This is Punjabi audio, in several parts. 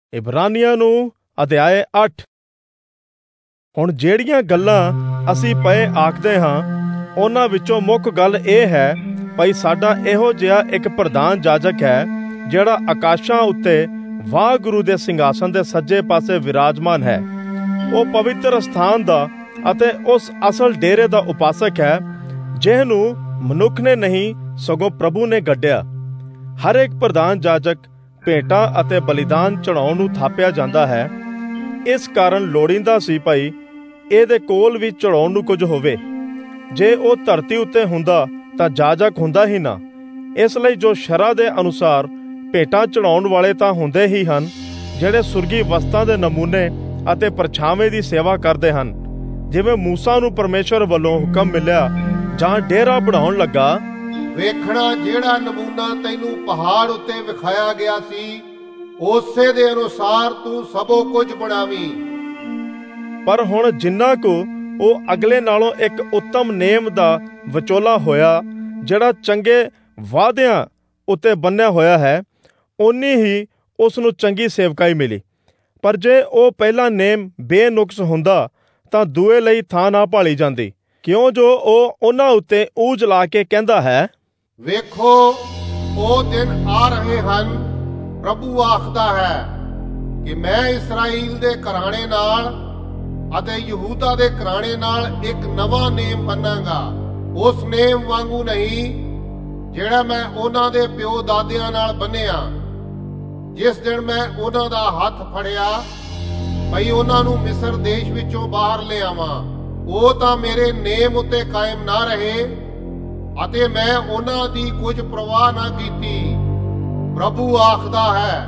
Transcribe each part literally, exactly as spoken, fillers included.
ਇਬਰਾਨੀਆਂ ਨੂੰ ਅਧਿਆਇ ਅੱਠ। ਹੁਣ ਜਿਹੜੀਆਂ ਗੱਲਾਂ ਅਸੀਂ ਪਏ ਆਖਦੇ ਹਾਂ, ਉਹਨਾਂ ਵਿੱਚੋਂ ਮੁੱਖ ਗੱਲ ਇਹ ਹੈ ਭਈ ਸਾਡਾ ਇਹੋ ਜਿਹਾ ਇੱਕ ਪ੍ਰਧਾਨ ਜਾਜਕ ਹੈ ਜਿਹੜਾ ਆਕਾਸ਼ਾਂ ਉੱਤੇ ਵਾਹਿਗੁਰੂ ਦੇ ਸਿੰਘਾਸਨ ਦੇ ਸੱਜੇ ਪਾਸੇ ਵਿਰਾਜਮਾਨ ਹੈ। ਉਹ ਪਵਿੱਤਰ ਸਥਾਨ ਦਾ ਅਤੇ ਉਸ ਅਸਲ ਡੇਰੇ ਦਾ ਉਪਾਸਕ ਹੈ ਜਿਹਨੂੰ ਮਨੁੱਖ ਨੇ ਨਹੀਂ ਸਗੋਂ ਪ੍ਰਭੂ ਨੇ ਗੱਡਿਆ। ਹਰ ਇੱਕ ਪ੍ਰਧਾਨ ਜਾਜਕ ਭੇਟਾਂ ਅਤੇ ਬਲੀਦਾਨ ਚੜਾਉਣ ਨੂੰ ਥਾਪਿਆ ਜਾਂਦਾ ਹੈ। ਇਸ ਕਾਰਨ ਲੋੜੀਂਦਾ ਸੀ ਭਾਈ ਇਹਦੇ ਕੋਲ ਵੀ ਚੜਾਉਣ ਨੂੰ ਕੁਝ ਹੋਵੇ। ਜੇ ਉਹ ਧਰਤੀ ਉੱਤੇ ਹੁੰਦਾ ਤਾਂ ਜਾਜਕ ਹੁੰਦਾ ਹੀ ਨਾ। ਇਸ ਲਈ ਜੋ ਸ਼ਰ੍ਹਾ ਦੇ ਅਨੁਸਾਰ ਭੇਟਾਂ ਚੜਾਉਣ ਵਾਲੇ ਤਾਂ ਹੁੰਦੇ ਹੀ ਹਨ, ਜਿਹੜੇ ਸੁਰਗੀ ਵਸਤਾਂ ਦੇ ਨਮੂਨੇ ਅਤੇ ਪਰਛਾਵੇਂ ਦੀ ਸੇਵਾ ਕਰਦੇ ਹਨ। ਜਿਵੇਂ ਮੂਸਾ ਨੂੰ ਪਰਮੇਸ਼ਵਰ ਵੱਲੋਂ ਹੁਕਮ ਮਿਲਿਆ ਜਾਂ ਡੇਰਾ ਬਣਾਉਣ ਲੱਗਾ, ਵੇਖਣਾ ਜਿਹੜਾ ਨਮੂਨਾ ਤੈਨੂੰ ਪਹਾੜ ਉੱਤੇ ਵਿਖਾਇਆ ਗਿਆ ਸੀ, ਉਸੇ ਦੇ ਅਨੁਸਾਰ ਤੂੰ ਸਭੋ ਕੁਝ ਬਣਾਵੀਂ। ਪਰ ਹੁਣ ਜਿੰਨਾ ਕੁ ਉਹ ਅਗਲੇ ਨਾਲੋਂ ਇੱਕ ਉੱਤਮ ਨੇਮ ਦਾ ਵਿਚੋਲਾ ਹੋਇਆ, ਜਿਹੜਾ ਚੰਗੇ ਵਾਅਦਿਆਂ ਉੱਤੇ ਬੰਨਿਆ ਹੋਇਆ ਹੈ, ਓਨੀ ਹੀ ਉਸ ਨੂੰ ਚੰਗੀ ਸੇਵਕਾਈ ਮਿਲੀ। ਪਰ ਜੇ ਉਹ ਪਹਿਲਾ ਨੇਮ ਬੇਨੁਕਸ ਹੁੰਦਾ ਤਾਂ ਦੂਏ ਲਈ ਥਾਂ ਨਾ ਭਾਲੀ ਜਾਂਦੀ, ਕਿਉਂ ਜੋ ਉਹ ਉਹਨਾਂ ਉੱਤੇ ਊਜ ਲਾ ਕੇ ਕਹਿੰਦਾ ਹੈ, ਵੇਖੋ ਉਹ ਦਿਨ ਆ ਰਹੇ ਹਨ, ਪ੍ਰਭੂ ਆਖਦਾ ਹੈ ਕਿ ਮੈਂ ਇਸਰਾਈਲ ਦੇ ਘਰਾਣੇ ਨਾਲ ਅਤੇ ਯਹੂਦਾ ਦੇ ਘਰਾਣੇ ਨਾਲ ਇੱਕ ਨਵਾਂ ਨੇਮ ਬੰਨਾਂਗਾ, ਉਸ ਨੇਮ ਵਾਂਗੂ ਨਹੀਂ ਜਿਹੜਾ ਮੈਂ ਉਹਨਾਂ ਦੇ ਪਿਓ ਦਾਦਿਆਂ ਨਾਲ ਬੰਨਿਆ। ਜਿਸ ਦਿਨ ਮੈਂ ਉਹਨਾਂ ਦਾ ਹੱਥ ਫੜਿਆ ਭਈ ਉਹਨਾਂ ਨੂੰ ਮਿਸਰ ਦੇਸ਼ ਵਿੱਚੋਂ ਬਾਹਰ ਲਿਆਵਾਂ, ਉਹ ਤਾਂ ਮੇਰੇ ਨੇਮ ਉੱਤੇ ਕਾਇਮ ਨਾ ਰਹੇ ਅਤੇ ਮੈਂ ਉਹਨਾਂ ਦੀ ਕੁਝ ਪਰਵਾਹ ਨਾ ਕੀਤੀ। ਪ੍ਰਭੂ ਆਖਦਾ ਹੈ,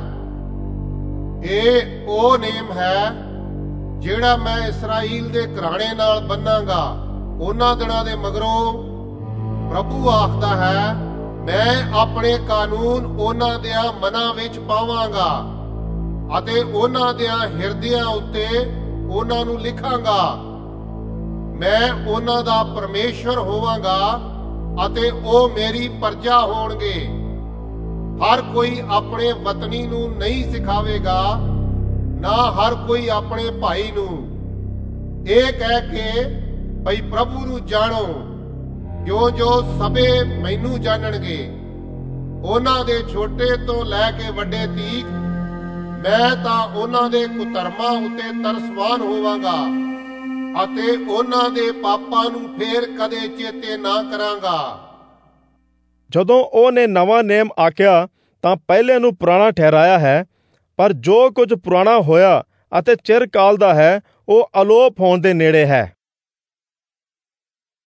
ਇਹ ਉਹ ਨੇਮ ਹੈ ਜਿਹੜਾ ਮੈਂ ਇਸਰਾਈਲ ਦੇ ਘਰਾਣੇ ਨਾਲ ਬੰਨਾਂਗਾ ਉਹਨਾਂ ਦਿਨਾਂ ਦੇ ਮਗਰੋਂ। ਪ੍ਰਭੂ ਆਖਦਾ ਹੈ, ਮੈਂ ਆਪਣੇ ਕਾਨੂੰਨ ਉਹਨਾਂ ਦਿਆਂ ਮਨਾਂ ਵਿੱਚ ਪਾਵਾਂਗਾ ਅਤੇ ਉਹਨਾਂ ਦਿਆਂ ਹਿਰਦਿਆਂ ਉੱਤੇ ਉਹਨਾਂ ਨੂੰ ਲਿਖਾਂਗਾ। ਮੈਂ ਉਹਨਾਂ ਦਾ ਪਰਮੇਸ਼ਵਰ ਹੋਵਾਂਗਾ ਅਤੇ ਉਹ ਮੇਰੀ ਪ੍ਰਜਾ ਹੋਣਗੇ। ਹਰ ਕੋਈ ਆਪਣੇ ਵਤਨੀ ਨੂੰ ਨਹੀਂ ਸਿਖਾਵੇਗਾ, ਨਾ ਹਰ ਕੋਈ ਆਪਣੇ ਭਾਈ ਨੂੰ, ਇਹ ਕਹਿ ਕੇ ਭਈ ਪ੍ਰਭੂ ਨੂੰ ਜਾਣੋ, ਕਿਉਂ ਜੋ ਸਭੇ ਮੈਨੂੰ ਜਾਣਨਗੇ, ਉਹਨਾਂ ਦੇ ਛੋਟੇ ਤੋਂ ਲੈ ਕੇ ਵੱਡੇ ਤੀਕ। ਮੈਂ ਤਾਂ ਉਹਨਾਂ ਦੇ ਕੁਧਰਮਾਂ ਉੱਤੇ ਤਰਸਵਾਨ ਹੋਵਾਂਗਾ ਅਤੇ ਉਹਨਾਂ ਦੇ ਪਾਪਾਂ ਨੂੰ ਫੇਰ ਕਦੇ ਚੇਤੇ ਨਾ ਕਰਾਂਗਾ। ਜਦੋਂ ਉਹਨੇ ਨਵਾਂ ਨੇਮ ਆਖਿਆ ਤਾਂ ਪਹਿਲੇ ਨੂੰ ਪੁਰਾਣਾ ਠਹਿਰਾਇਆ ਹੈ। ਪਰ ਜੋ ਕੁਝ ਪੁਰਾਣਾ ਹੋਇਆ ਅਤੇ ਚਿਰ ਕਾਲ ਦਾ ਹੈ, ਉਹ ਅਲੋਪ ਹੋਣ ਦੇ ਨੇੜੇ ਹੈ।